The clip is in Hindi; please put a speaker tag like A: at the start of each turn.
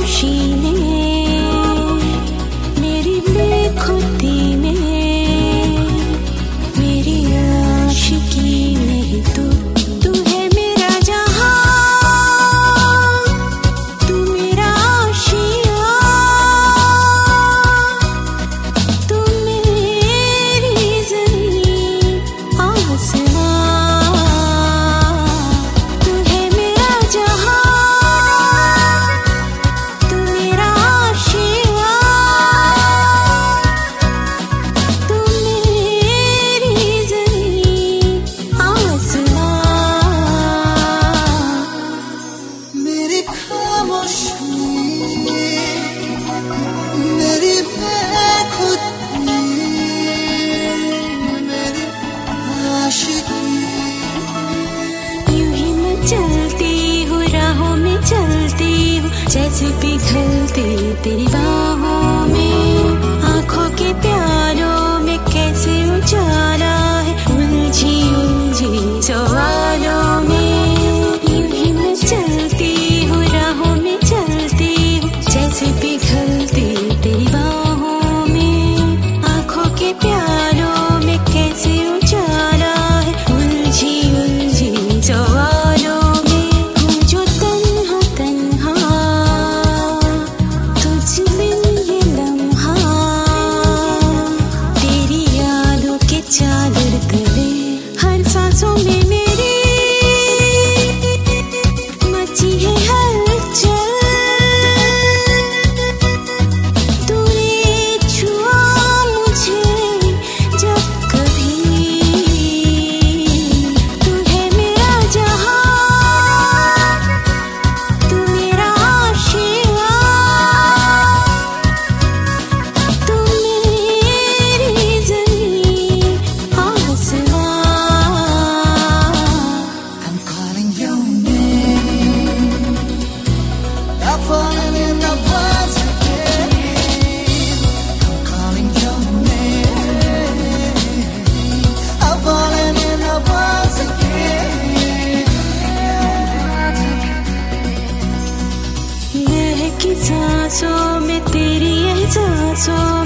A: खामोशी ने, मेरी बेखुदी ने, मेरी आशिकी नहीं तू है मेरा जहां, तू मेरा आशिया, तू मेरी ज़मीं आसमां, तू है मेरा जहां, तू मेरा आशिया, तू मेरी ज़मीं आसमां।
B: मेरी खामोशी, मेरी बेखुदी, मेरी आशिकी।
A: यूं ही मैं चलती हूँ, राहों में चलती हूँ, जैसे पिघलती तेरी बाहों में। आंखों के प्यालों में कैसे उजाला है, उलझी उलझी सवालों में। यूं ही मैं चलती हूँ, राहों में चलती हूँ, जैसे पिघलती तेरी बाहों में। आंखों के प्यालों में कैसे उजाला है, उलझी उलझी सवालों में। हूँ जो तन्हा तन्हा, तुझ बिन ये लम्हा, तेरी यादों के चादर तले। हर सांसों में मेरी मची है हलचल, तूने छुआ मुझे जब कभी। तू है मेरा जहां, तू मेरा आशिया, तू मेरी ज़मीं आसमां।
B: I'm calling your name. I'm falling in love once again. I'm calling your name. I'm falling in love once again.
A: महकी सांसों में तेरी एहसासों